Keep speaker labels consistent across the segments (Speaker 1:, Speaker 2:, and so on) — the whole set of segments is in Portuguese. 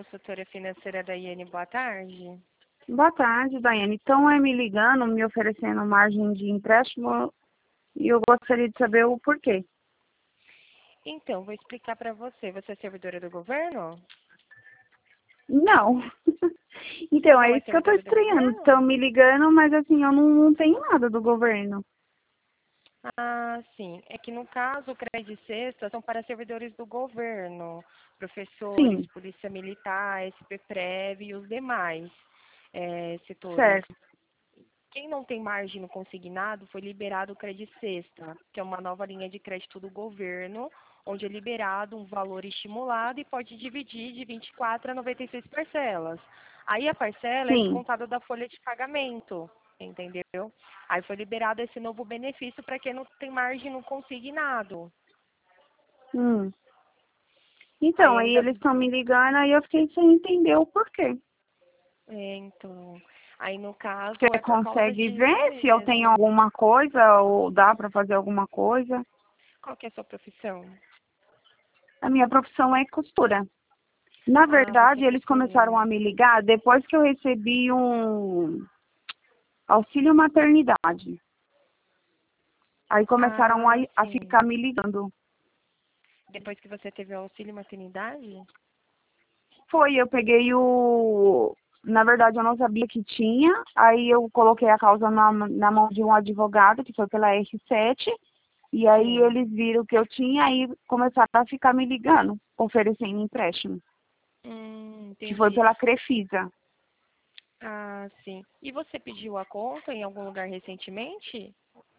Speaker 1: consultora financeira da Iene, boa tarde.
Speaker 2: Boa tarde, Daiane. Estão me ligando, me oferecendo margem de empréstimo e eu gostaria de saber o porquê.
Speaker 1: Então, vou explicar para você. Você é servidora do governo?
Speaker 2: Não. Então,
Speaker 1: Não
Speaker 2: é
Speaker 1: é
Speaker 2: isso que eu estou
Speaker 1: servidora do
Speaker 2: estranhando.
Speaker 1: governo?
Speaker 2: Estão me ligando, mas assim, eu não tenho nada do governo.
Speaker 1: Ah, sim. É que no caso, o crédito e cesta são para servidores do governo, professores,
Speaker 2: Sim,
Speaker 1: polícia militar, SPPREV e os demais setores.
Speaker 2: certo.
Speaker 1: Quem não tem margem no consignado foi liberado o crédito cesta, que é uma nova linha de crédito do governo, onde é liberado um valor estimulado e pode dividir de 24 a 96 parcelas. Aí a parcela é
Speaker 2: Sim.
Speaker 1: descontada da folha de pagamento, entendeu? Aí foi liberado esse novo benefício para quem não tem margem no consignado.
Speaker 2: Hum.
Speaker 1: Aí
Speaker 2: Então, aí
Speaker 1: ainda,
Speaker 2: eles estão me ligando, aí eu fiquei sem entender o porquê.
Speaker 1: então, aí no caso
Speaker 2: Você
Speaker 1: é por causa
Speaker 2: consegue
Speaker 1: disso
Speaker 2: ver se eu tenho
Speaker 1: mesmo.
Speaker 2: alguma coisa ou dá para fazer alguma coisa?
Speaker 1: Qual que é a sua profissão?
Speaker 2: A minha profissão é costura. Na
Speaker 1: Ah, você é
Speaker 2: verdade, eles começaram
Speaker 1: costureira.
Speaker 2: a me ligar depois que eu recebi um auxílio maternidade. Aí começaram
Speaker 1: Ah,
Speaker 2: a
Speaker 1: sim.
Speaker 2: ficar me ligando.
Speaker 1: Depois que você teve o auxílio maternidade?
Speaker 2: Foi, eu peguei o. Na verdade, eu não sabia que tinha. Aí eu coloquei a causa na mão de um advogado, que foi pela R7. E aí
Speaker 1: Sim.
Speaker 2: eles viram que eu tinha e começaram a ficar me ligando, oferecendo empréstimo. Que foi
Speaker 1: Entendi.
Speaker 2: pela Crefisa.
Speaker 1: Ah, sim. E você pediu a conta em algum lugar recentemente?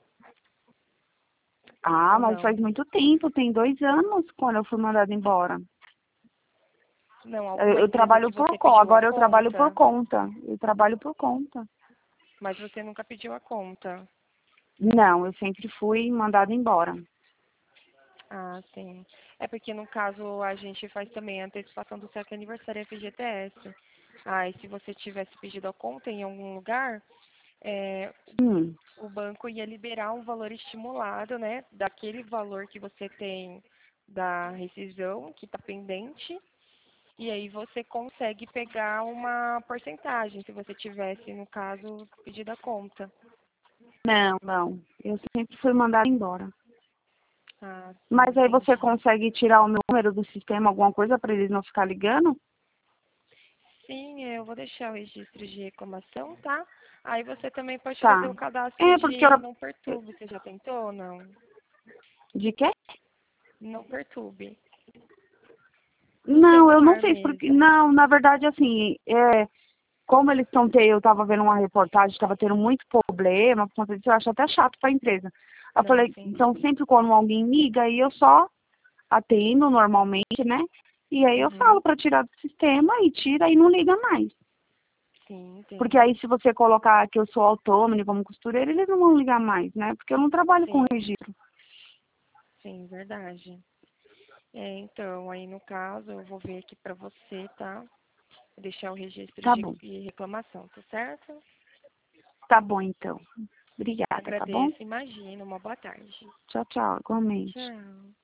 Speaker 2: Ah,
Speaker 1: Ou
Speaker 2: mas faz
Speaker 1: não?
Speaker 2: muito tempo, tem 2 anos quando eu fui mandada embora.
Speaker 1: Não,
Speaker 2: Eu,
Speaker 1: alguma
Speaker 2: eu
Speaker 1: empresa
Speaker 2: trabalho
Speaker 1: que
Speaker 2: por
Speaker 1: você
Speaker 2: conta,
Speaker 1: pediu a
Speaker 2: agora eu trabalho por
Speaker 1: conta,
Speaker 2: conta. Eu trabalho por conta.
Speaker 1: mas você nunca pediu a conta.
Speaker 2: Não, eu sempre fui mandada embora.
Speaker 1: Ah, sim. É porque no caso a gente faz também a antecipação do seu aniversário FGTS. Ah, e se você tivesse pedido a conta em algum lugar, é,
Speaker 2: Hum,
Speaker 1: o banco ia liberar um valor estimulado, né, daquele valor que você tem da rescisão, que está pendente, e aí você consegue pegar uma porcentagem, se você tivesse, no caso, pedido a conta.
Speaker 2: não. Eu sempre fui mandada embora.
Speaker 1: Ah, sim,
Speaker 2: Mas aí você
Speaker 1: entendi.
Speaker 2: consegue tirar o meu número do sistema, alguma coisa, para eles não ficar ligando?
Speaker 1: Sim, eu vou deixar o registro de reclamação, tá? Aí você também pode fazer
Speaker 2: Tá.
Speaker 1: o cadastro
Speaker 2: É, porque eu.
Speaker 1: de não perturbe. Você já tentou ou não?
Speaker 2: De quê?
Speaker 1: Não perturbe. No
Speaker 2: Não, eu não
Speaker 1: celular
Speaker 2: fiz, porque.
Speaker 1: mesmo.
Speaker 2: Não, na verdade, assim, como eles estão tendo, eu estava vendo uma reportagem, estava tendo muito problema, por conta disso, eu acho até chato para a empresa. Eu
Speaker 1: Não,
Speaker 2: falei,
Speaker 1: sim.
Speaker 2: então sempre quando alguém liga, aí eu só atendo normalmente, né? E aí eu
Speaker 1: Uhum.
Speaker 2: falo para tirar do sistema e tira e não liga mais.
Speaker 1: Sim,
Speaker 2: Porque
Speaker 1: entendo.
Speaker 2: aí se você colocar que eu sou autônomo como costureira, eles não vão ligar mais, né? Porque eu não trabalho com
Speaker 1: Sim,
Speaker 2: registro.
Speaker 1: sim, verdade. É, então, aí no caso, eu vou ver aqui pra você, tá? Vou deixar o registro
Speaker 2: Tá
Speaker 1: de
Speaker 2: bom.
Speaker 1: reclamação, tá certo?
Speaker 2: Tá bom, então. Obrigada, tá bom?
Speaker 1: Agradeço, imagina. Uma boa tarde.
Speaker 2: Tchau, tchau. Igualmente.
Speaker 1: Tchau.